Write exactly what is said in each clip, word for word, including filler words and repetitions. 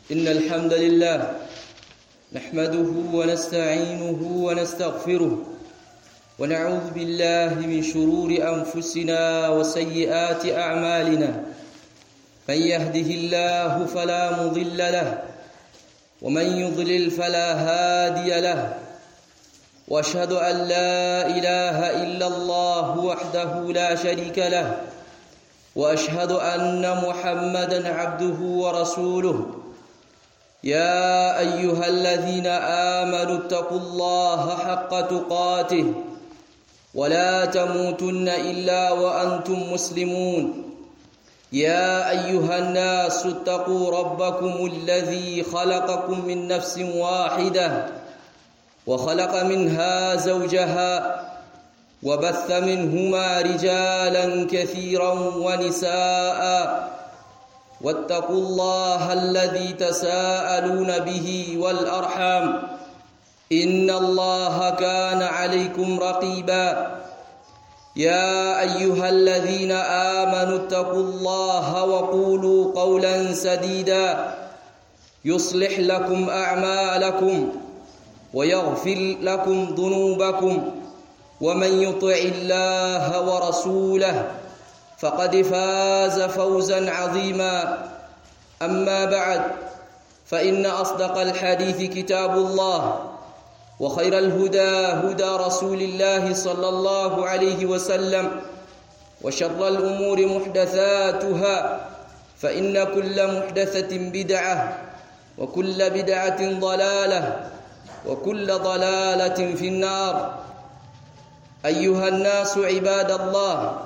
إن الحمد لله نحمده ونستعينه ونستغفره ونعوذ بالله من شرور أنفسنا وسيئات أعمالنا من يهده الله فلا مضل له ومن يضلل فلا هادي له واشهد أن لا إله إلا الله وحده لا شريك له واشهد أن محمدا عبده ورسوله يا أيها الذين آمنوا اتقوا الله حق تقاته ولا تموتن إلا وأنتم مسلمون يا أيها الناس اتقوا ربكم الذي خلقكم من نفس واحدة وخلق منها زوجها وبث منهما رجالا كثيرا ونساء واتقوا الله الذي تساءلون به والأرحام إن الله كان عليكم رقيبا يا أيها الذين آمنوا اتقوا الله وقولوا قولا سديدا يصلح لكم أعمالكم ويغفر لكم ذنوبكم ومن يطع الله ورسوله فقد فاز فوزا عظيما أما بعد فإن أصدق الحديث كتاب الله وخير الهدى هدى رسول الله صلى الله عليه وسلم وشر الأمور محدثاتها فإن كل محدثة بدعة وكل بدعة ضلالة وكل ضلالة في النار أيها الناس عباد الله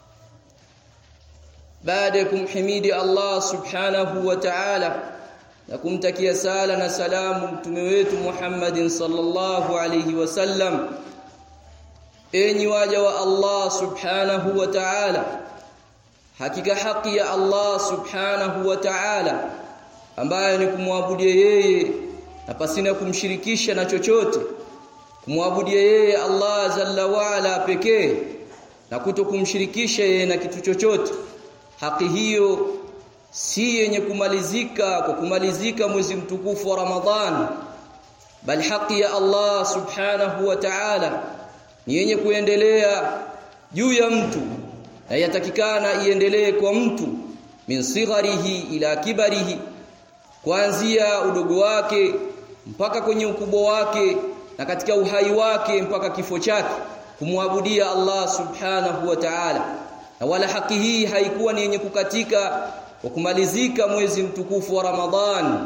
بعدكم حميد الله سبحانه وتعالى لكم تكيا سالنا سلام متمويت محمد صلى الله عليه وسلم enyi waja wa Allah subhanahu wa ta'ala hakika haki ya Allah subhanahu wa ta'ala ambaye ni kumwabudia yeye na pasina kumshirikisha na chochote kumwabudia yeye Allah jalla wa ala pekee na kutokumshirikisha yeye na kitu chochote haki hiyo si yenye kumalizika kwa kumalizika mwezi mtukufu wa Ramadhan bali haki ya Allah subhanahu wa ta'ala ni yenye kuendelea juu ya mtu na yatakikana iendelee kwa mtu min sigharihi ila kibarihi kuanzia udogo wake mpaka kwenye ukubwa wake na katika uhai wake mpaka kifo chake kumwabudia Allah subhanahu wa ta'ala na wala haki hii haikuwa ni yenye kukatika kwa kumalizika mwezi mtukufu wa Ramadhan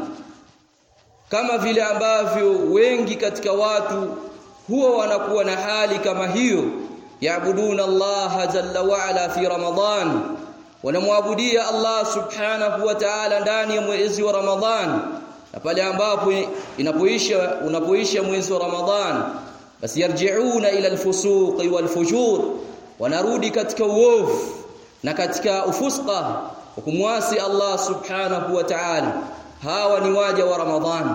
kama vile ambavyo wengi katika watu huwa wanakuwa na hali kama hiyo yaabuduna Allah jalla wa ala fi Ramadhan wanamwabudia Allah subhanahu wa ta'ala ndani ya mwezi wa Ramadhan na pale ambapo inapoisha unapoisha mwezi wa Ramadhan basi yarji'una ila al-fusuq wal-fujur wanarudi katika uovu na katika ufusqa kumwasi Allah subhanahu wa ta'ala hawa ni waja wa Ramadhan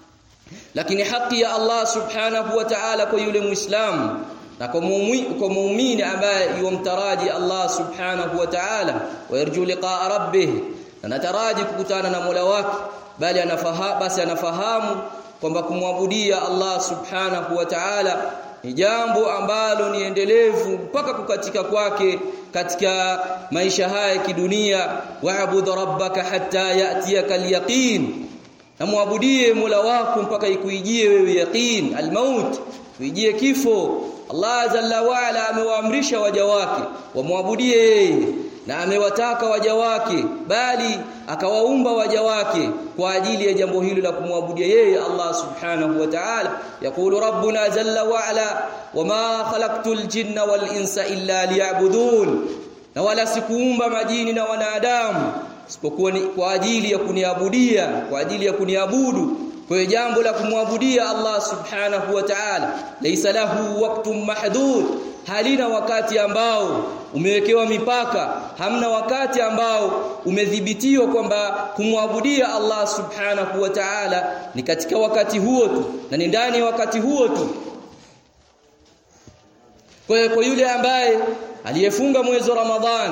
lakini haki ya Allah subhanahu wa ta'ala kwa yule muislamu na kwa muumini ambaye yumtaraji Allah subhanahu wa ta'ala wayarju liqa'a rabbih na nataraji kukutana na Mola wake bali anafahamu basi anafahamu kwamba kumwabudia Allah subhanahu wa ta'ala ni jambo ambalo ni endelevu mpaka kukatika kwake katika maisha haya kidunia wa'bud rabbaka hatta ya'tiyaka al-yaqin na muabudie Mola wako mpaka ikuijie wewe yaqin al-maut kuijie kifo Allah jalla wa ala amewaamrisha waja wake wamwabudie yeye na amewataka waja wake bali akawaumba waja wake kwa ajili ya jambo hilo la kumwabudia yeye Allah subhanahu wa ta'ala yaqulu rabbuna jalla wa ala wama khalaqtul jinna wal insa illa liya'budun na wala sikuumba majini na wanadamu isipokuwa kwa ajili ya kuniabudia kwa ajili ya kuniabudu kwa jambo la kumwabudia Allah subhanahu wa ta'ala laysa lahu waqtun mahdud halina wakati ambao umewekewa mipaka hamna wakati ambao umedhibitiwa kwamba kumwabudia Allah subhanahu wa ta'ala ni katika wakati huo tu na ni ndani ya wakati huo tu kwa kwa yule ambaye aliyefunga mwezi wa Ramadhani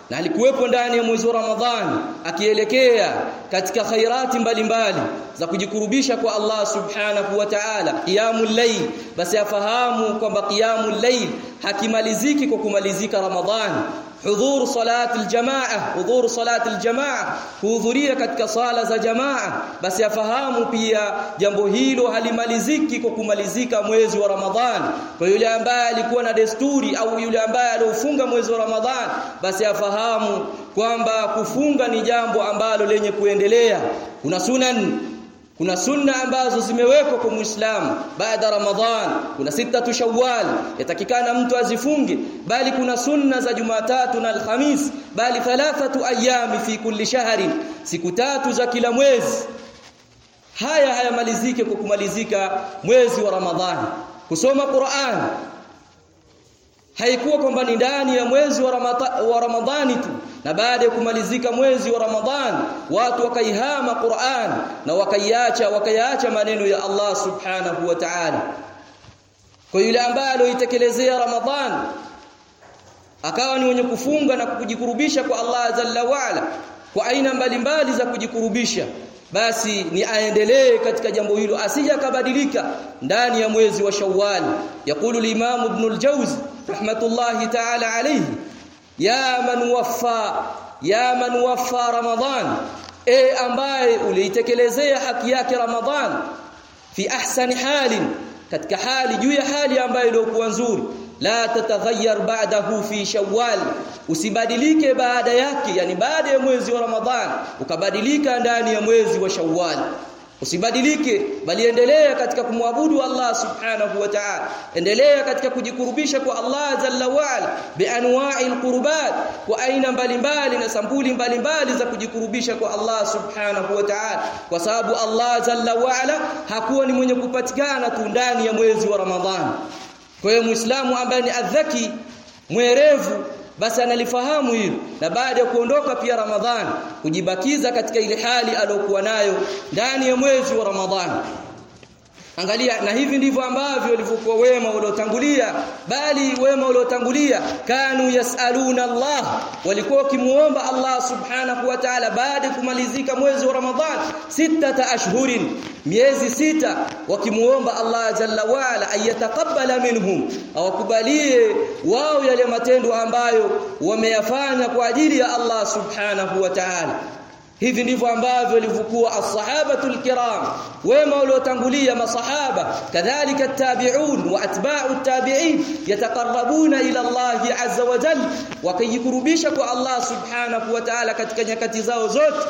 na alikuwepo ndani ya mwezi wa Ramadhani akielekea katika khairati mbalimbali za kujikurubisha kwa Allah subhanahu wa ta'ala, qiyamul layl, basi afahamu kwamba qiyamul layl hakimaliziki kwa kumalizika Ramadhani. Hudhur salati aljamaa, hudhur salati aljamaa, kuhudhuria katika sala za jamaa, basi afahamu pia jambo hilo halimaliziki kwa kumalizika mwezi wa Ramadhani. Kwa yule ambaye alikuwa na desturi au yule ambaye aliofunga mwezi wa Ramadhani, basi afahamu kwamba kufunga ni jambo ambalo lenye kuendelea. Kuna sunan Kuna sunna ambazo zimewekwa kwa Muislamu baada Ramadhan. Kuna sita tu Shawwal yatakikana mtu azifunge, bali kuna sunna za Jumatatu na Alhamis, bali thalathatu ayami fi kulli shahrin, siku tatu za kila mwezi. Haya hayamalizike kwa kumalizika mwezi wa Ramadhani. Kusoma Qur'an haikuwa kwamba ni ndani ya mwezi wa Ramadhani wa Ramadhani tu, na baada ya kumalizika mwezi wa Ramadhani watu wakaihama Qur'an na wakaiacha wakaiacha maneno ya Allah subhanahu wa ta'ala. Kwa yule ambaye alitekelezea Ramadhani akawa ni mwenye kufunga na kujikurubisha kwa Allah jalla wa ala kwa aina mbalimbali za kujikurubisha, basi ni aendelee katika jambo hilo, asije akabadilika ndani ya mwezi wa Shawwal. Yaqulu al-Imam Ibn al-Jawzi rahmatullahi ta'ala alayhi, ya man waffa ya man waffa Ramadhan, e ambaye ulitekelezea haki yake Ramadhan, fi ahsani halin, katika hali juu ya hali ambayo ilikuwa nzuri, la tataghayyar ba'dahu fi Shawwal, usibadilike baada yake, yani baada ya mwezi wa Ramadhan ukabadilika ndani ya mwezi wa Shawwal. Usibadilike, bali endelea katika kumwabudu Allah subhanahu wa ta'ala, endelea katika kujikurubisha kwa Allah jalla wa ala bi anwa'il qurbat, kwa aina mbalimbali na sampuli mbalimbali za kujikurubisha kwa Allah subhanahu wa ta'ala, kwa sababu Allah jalla wa ala hakuwa ni mwenye kupatikana tu ndani ya mwezi wa Ramadhani. Kwa hiyo Muislamu ambaye ni adhaki mwerevu, basi analifahamu hilo, na baada ya kuondoka pia Ramadhani kujibakiza katika ile hali aliyokuwa nayo ndani ya mwezi wa Ramadhani. Angalia, na hivi ndivyo ambavyo walivyokuwa wema waliotangulia, bali wema waliotangulia kanu yasaluna Allah, walikuwa kimuomba Allah subhanahu wa ta'ala baada ya kumalizika mwezi wa Ramadhani sita ashhurin, miezi sita, wakimuomba Allah jalla wa ala ayataqabbala minhum, awakubalie wao yale matendo ambayo wameyafanya kwa ajili ya Allah subhanahu wa ta'ala. Hivi ndivyo ambavyo walivyokuwa as-sahabatul kiram, wema waliotangulia masahaba, kadhalika at-tabi'un wa atba'u at-tabi'in, yataqarrabuna ila Allah azza wa jalla, wakijikurubisha kwa Allah subhanahu wa ta'ala katika nyakati zao zote,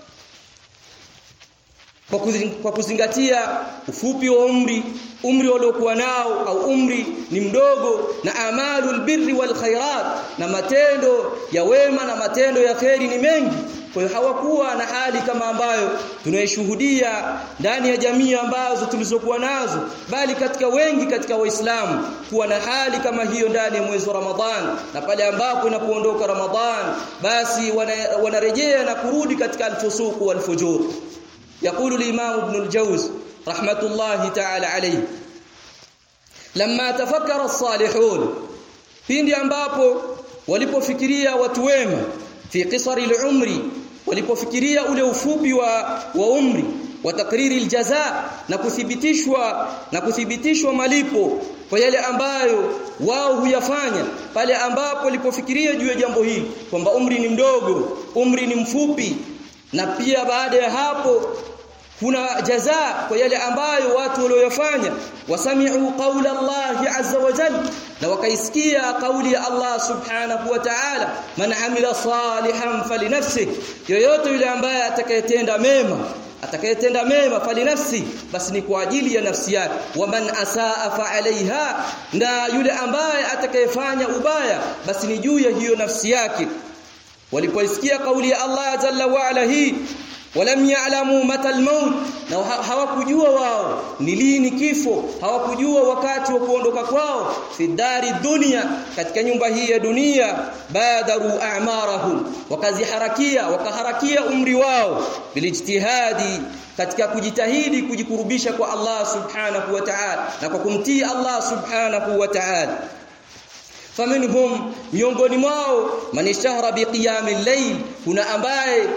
kwa kuzingatia ufupi wa umri umri waliokuwa nao, au umri ni mdogo, na amalul birri wal khairat, na matendo ya wema na matendo ya kheri ni mengi. Kwa hiyo hawakuwa na hali kama ambayo tunaishuhudia ndani ya jamii ambazo tulizokuwa nazo, bali katika wengi katika Waislamu kuwa na hali kama hiyo ndani ya mwezi wa Ramadhani, na pale ambapo inapoondoka Ramadhani basi wanarejea na kurudi katika al-fusuq wal fujur. يقول الإمام ابن الجوز رحمة الله تعالى عليه، لما تفكر الصالحون، pindi ambapo walipofikiria watu wema, fi qisari al-umri, walipofikiria ule ufupi wa, wa umri, wa takriri al-jazaa, na kuthibitishwa na kuthibitishwa malipo kwa yale ambayo wao huyafanya, pale ambapo walipofikiria juu ya jambo hili kwamba umri ni mdogo, umri ni mfupi, na pia baada ya hapo kuna jazaa kwa yale ambayo watu waliyofanya, wasami'u qawla Allah azza wa jalla, na wakaisikia kauli ya Allah subhanahu wa ta'ala, man amila salihan falinafsihi, yoyote yule ambaye atakayetenda mema atakayetenda mema falinafsi, basi ni kwa ajili ya nafsi yake, wa man asaa fa alaiha, na yule ambaye atakayefanya ubaya basi ni juu ya hiyo nafsi yake. Walipoisikia kauli ya Allah jalla wa ala hii, walam ya'lamu mata al-maut, na hawakujua wao ni lini kifo, hawakujua wakati wa kuondoka kwao, fi dari dunya, katika nyumba hii ya dunia, badaru a'marahum, wakaziharakia wakaharakia umri wao, bilijtihadi, katika kujitahidi kujikurubisha kwa Allah subhanahu wa ta'ala, na kwa kumtii Allah subhanahu wa ta'ala. faminhum miongoni mwao man ishtahara biqiyamil layl kuna ambaye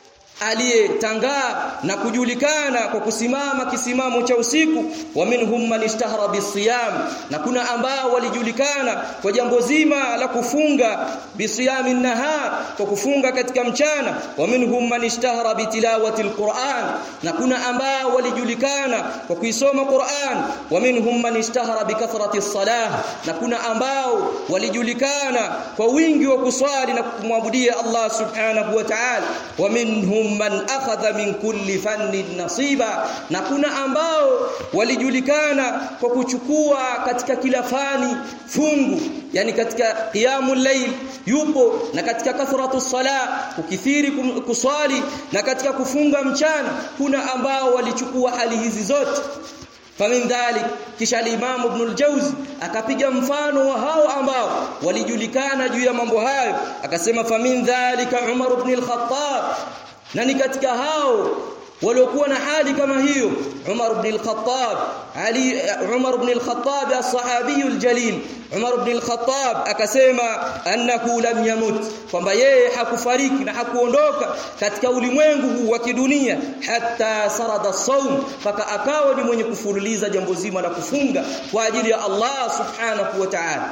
aliyetangaa na kujulikana kwa kusimama kisimamo cha usiku wa minhum man ishtahara bisiyam na kuna ambao walijulikana kwa jambo zima la kufunga bisiyamin nahar kwa kufunga katika mchana wa minhum man ishtahara bitilawati alquran na kuna ambao walijulikana kwa kuisoma Qur'an wa minhum man ishtahara bikathrati as-salah na kuna ambao walijulikana kwa wingi wa kuswali na kumwabudia Allah subhanahu wa ta'ala wa minhum man akhadha min kulli fannin nasiba na kuna ambao walijulikana kwa kuchukua katika kila fani fungu yani katika qiyamul layl yupo na katika kathratu salah kukithiri kuswali na katika kufunga mchana kuna ambao walichukua hali hizi zote famin dhalik kisha al-Imam Ibn al-Jawzi akapiga mfano wa hao ambao walijulikana juu ya mambo hayo akasema famin dhalika Umar ibn al-Khattab na ni katika hao waliokuwa na hali kama hiyo Umar ibn al-Khattab Ali Umar ibn al-Khattab as-sahabi al-jalil Umar ibn al-Khattab akasema annahu lam yamut kwamba yeye hakufariki na hakuondoka katika ulimwengu huu wa kidunia hatta sarada as-sawm faka akawa ni mwenye kufululiza jambo zima la kufunga kwa ajili ya Allah subhanahu wa ta'ala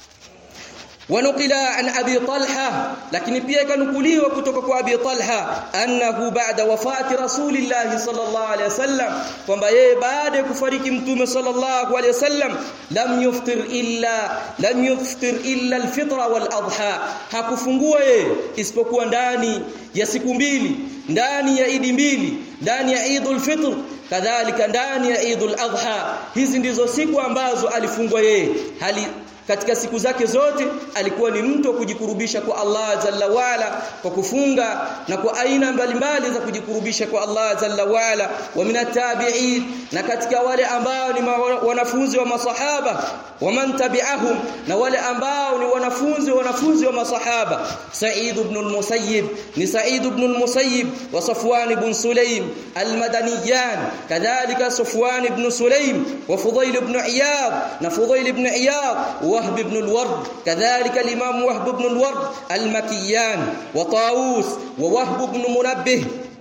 ونقل عن ابي طلحه لكن pia kanukuliwa kutoka kwa abi talha annahu ba'da wafati rasulillah sallallahu alayhi wasallam kwamba yeye baada ya kufariki mtume sallallahu alayhi wasallam lam yuftir illa lam yuftir illa alfitra wal adha hakufungua yeye isipokuwa ndani ya siku mbili ndani ya idi mbili ndani ya Eidul Fitr kadhalika ndani ya Eidul Adha hizi ndizo siku ambazo alifungwa yeye hali katika siku zake zote alikuwa ni mtu kujikurubisha kwa Allah Jalla waala kwa kufunga na kwa aina mbalimbali za kujikurubisha kwa Allah Jalla waala wa minatabi'in na katika wale ambao ni wanafunzi wa masahaba wa man tabi'ahum na wale ambao ni wanafunzi wanafunzi wa masahaba Sa'id ibn al-Musayyib ni Sa'id ibn al-Musayyib wa Safwan ibn Sulaym al-Madaniyan kadhalika Safwan ibn Sulaym wa Fudayl ibn Iyad na Fudayl ibn Iyad وهب بن الورد كذلك الإمام وهب بن الورد المكيان وطاووس ووهب بن منبه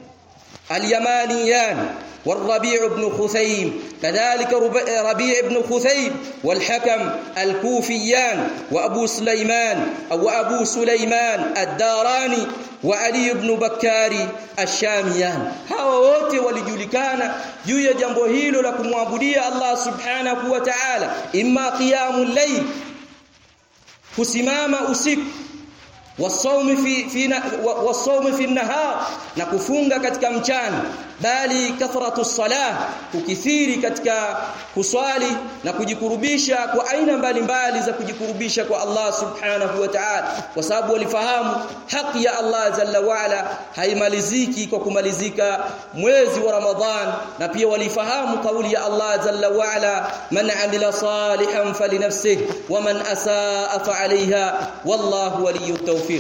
اليمانيان والربيع بن خثيم كذلك ربيع بن خثيم والحكم الكوفيان وأبو سليمان أو أبو سليمان الداراني وعلي بن بكاري الشاميان hawa wote walijulikana juu ya jambo hilo la kumwabudia Allah subhanahu wa ta'ala imma qiyamul layl kusimama usiku wasawmi fi fi wasawmi fi nahar na kufunga katika mchana bali kathratu salah kukithiri katika kuswali na kujikurubisha kwa aina mbalimbali za kujikurubisha kwa Allah subhanahu wa ta'ala kwa sababu walifahamu haki ya Allah jalla waala haimaliziki kwa kumalizika mwezi wa Ramadhan na pia walifahamu kauli ya Allah jalla waala man amila salihan falinafsihi wa man asaa fa alayha wallahu waliyut tawfiq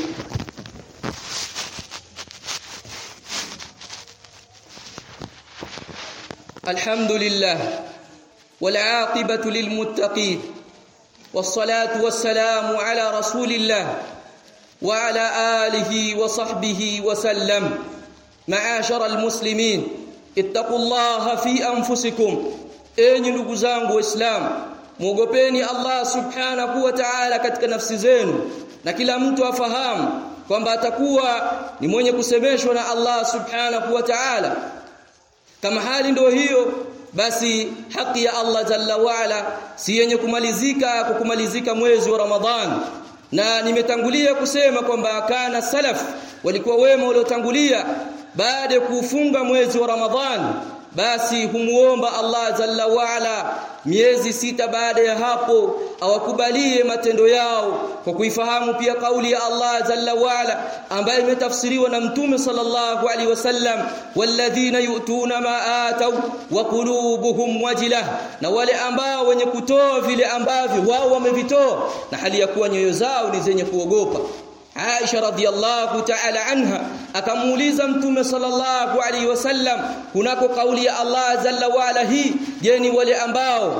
الحمد لله والعاقبة للمتقين والصلاة والسلام على رسول الله وعلى آله وصحبه وسلم معاشر المسلمين اتقوا الله في أنفسكم enyi ndugu zangu waislamu muogopeni Allah subhanahu wa ta'ala katika nafsi zenu na kila mtu afahamu kwamba atakuwa ni mwenye kusemeshwa na Allah subhanahu wa ta'ala kama hali ndio hiyo basi haki ya Allah jalla waala si yenye kumalizika kwa kumalizika mwezi wa Ramadhan na nimetangulia kusema kwamba kana salaf walikuwa wema waliotangulia baada ya kufunga mwezi wa Ramadhan basi humuomba Allah jalla waala miezi sita baada ya hapo awakubalie matendo yao kwa kuifahamu pia kauli ya Allah jalla waala ambayo imetafsiriwa na mtume sallallahu alaihi wasallam walladhina yu'tuna ma ataw wa qulubuhum wajilah na wale ambao wenye kutoa vile ambavyo wao wamevitoa na hali ya kuwa nyoyo zao ni zenye kuogopa Aisha radhiyallahu ta'ala anha akamuuliza mtume sallallahu alaihi wasallam kunako kauli ya Allah jalla waala hii je ni wale ambao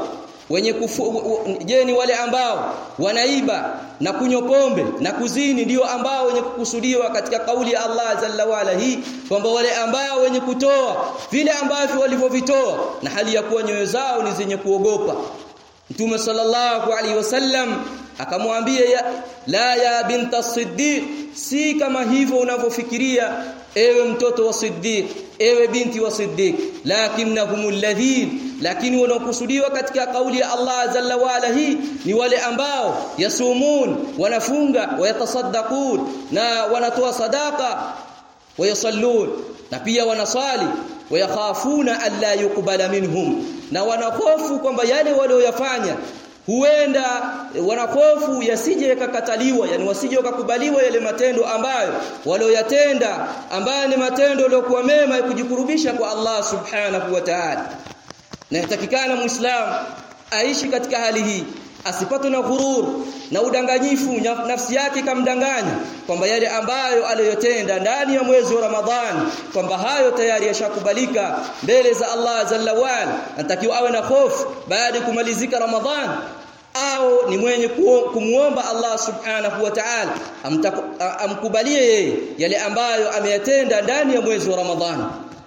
wenye kufu, je ni wale ambao wanaiba na kunywa pombe na kuzini ndio ambao wenye kukusudiwa katika kauli ya Allah jalla wala hii kwamba wale ambao wenye kutoa vile ambavyo walivyovitoa na hali ya kuwa nyoyo zao ni zenye kuogopa. Mtume sallallahu alaihi wasallam akamwambia ya, la ya binta Siddiq, si kama hivyo unavyofikiria ewe mtoto wa Siddiq, ewe binti wa Siddiq, lakinnahumul ladhin, lakini wanaokusudiwa katika kauli ya Allah jalla wala hii ni wale ambao yasumun, wanafunga, wayatasaddaqun, na wanatoa sadaka, wayasallun, na pia wanasali, wayakhafuna alla yuqbala minhum, na wanahofu kwamba yale walioyafanya huenda wanahofu yasije yakakataliwa, yani wasije wakakubaliwa yale matendo ambayo walioyatenda, ambayo ni matendo yaliyokuwa mema ya kujikurubisha kwa Allah subhanahu wa ta'ala. Na yatakikana muislamu aishi katika hali hii, asipatwe na ghurur na udanganyifu, nafsi yake kamdanganya kwamba yale ambayo aliyotenda ndani ya mwezi wa Ramadhani kwamba hayo tayari yashakubalika mbele za Allah jalla wala. Anatakiwa awe na hofu baada ya kumalizika Ramadhani, au ni mwenye kumuomba Allah subhanahu wa ta'ala amkubalie yeye yale ambayo ameyatenda ndani ya mwezi wa Ramadhani.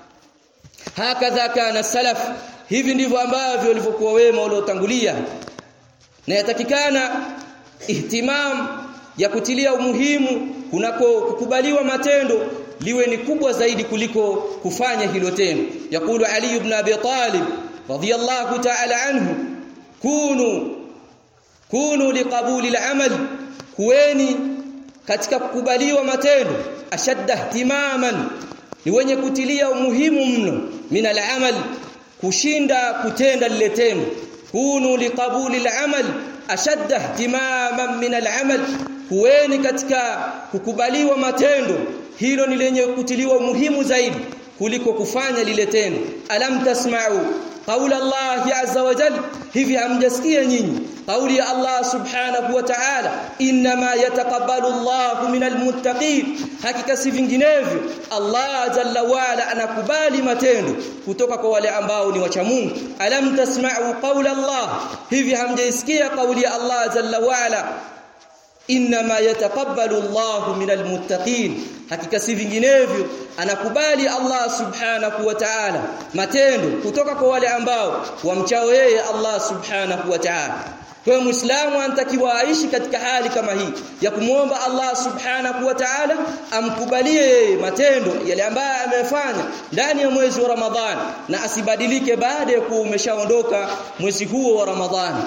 Hakadha kana salaf, hivi ndivyo ambavyo walivyokuwa wema waliotangulia. Na yatakikana ihtimam ya kutilia umuhimu kunako kukubaliwa matendo liwe ni kubwa zaidi kuliko kufanya hilo tendo. Yakulu Ali ibn Abi Talib radiyallahu ta'ala anhu, kunu kunu liqabuli al-amal, kuweni katika kukubaliwa matendo ashadda ihtimaman, ni wenye kutilia umuhimu mno, min al-amal, kushinda kutenda lile tendo. Kunu liqabuli al-amal ashadda ihtimaman min al-amal, kuweni katika kukubaliwa matendo hilo ni lenye kutiliwa umuhimu zaidi kuliko kufanya lile tendo. Alam tasma'u qaula Allah azza wa jalla, hivi hamjasikia nyinyi kauli ya Allah subhanahu wa ta'ala, inma yataqabbalu Allahu minal muttaqin, hakika si vinginevyo Allah jalla wala anakubali matendo kutoka kwa wale ambao ni wacha Mungu. Alam tasma'u qawla Allah, hivi hamjaisikia kauli ya Allah jalla wala, inma yataqabbalu Allahu minal muttaqin, hakika si vinginevyo anakubali Allah subhanahu wa ta'ala matendo kutoka kwa wale ambao wamchao yeye Allah subhanahu wa ta'ala. Kwa muislamu anatakiwa aishi katika hali kama hii ya kumuomba Allah subhanahu wa ta'ala amkubalie matendo yale ambayo amefanya ndani ya mwezi wa Ramadhani, na asibadilike baada ya kuwa umeshaondoka mwezi huo wa Ramadhani.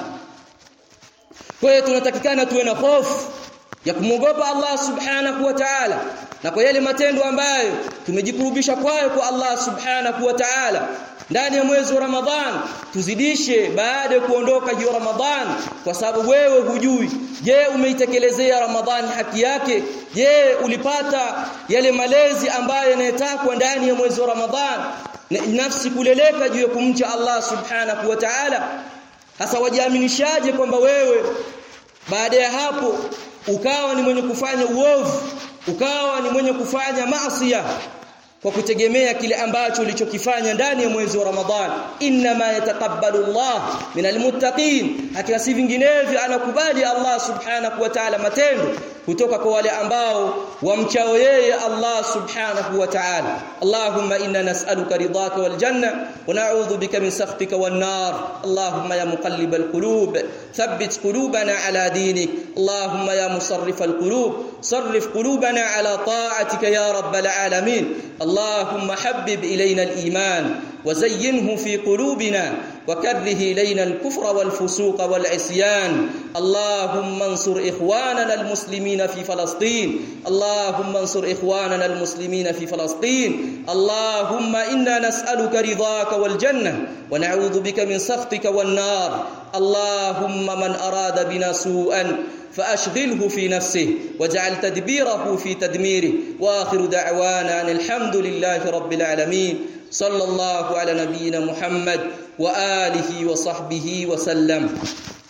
Kwa hiyo tunatakikana tuwe na hofu ya kumwogopa Allah subhanahu wa ta'ala, na kwa yale matendo ambayo tumejikurubisha kwayo kwa Allah subhanahu wa ta'ala ndani ya mwezi wa Ramadhani tuzidishe baada ya kuondoka hiyo Ramadhani, kwa sababu wewe hujui, je umeitekelezea Ramadhani haki yake? Je ulipata yale malezi ambayo yanayotakwa ndani ya mwezi wa Ramadhani, nafsi kuleleka juu ya kumcha Allah subhanahu wa ta'ala? Hasa wajiaminishaje kwamba wewe baada ya hapo ukawa ni mwenye kufanya uovu, ukawa ni mwenye kufanya maasi kwa kutegemea kile ambacho ulichokifanya ndani ya mwezi wa Ramadhani? Inma yataqabbalu Allah minal muttaqin, hakika si vinginevyo anakubali Allah subhanahu wa ta'ala matendo kutoka kwa wale ambao wamchao yeye Allah subhanahu wa ta'ala. Allahumma inna nas'aluka ridaka wal janna wa na'udhu bika min sakhtika wan nar. Allahumma ya muqallibal qulub thabbit qulubana ala dinik. Allahumma ya musarrifal qulub sarrif qulubana ala ta'atika ya rabbal alamin. Allahumma habbib ilayna al iman وزينه في قلوبنا وكره إلينا الكفر والفسوق والعصيان. اللهم انصر إخواننا المسلمين في فلسطين. اللهم انصر إخواننا المسلمين في فلسطين. اللهم إنا نسألك رضاك والجنة ونعوذ بك من سخطك والنار. اللهم من أراد بنا سوءا فأشغله في نفسه واجعل تدبيره في تدميره. وآخر دعوانا أن الحمد لله رب العالمين. صلى الله على نبينا محمد وآله وصحبه وسلم.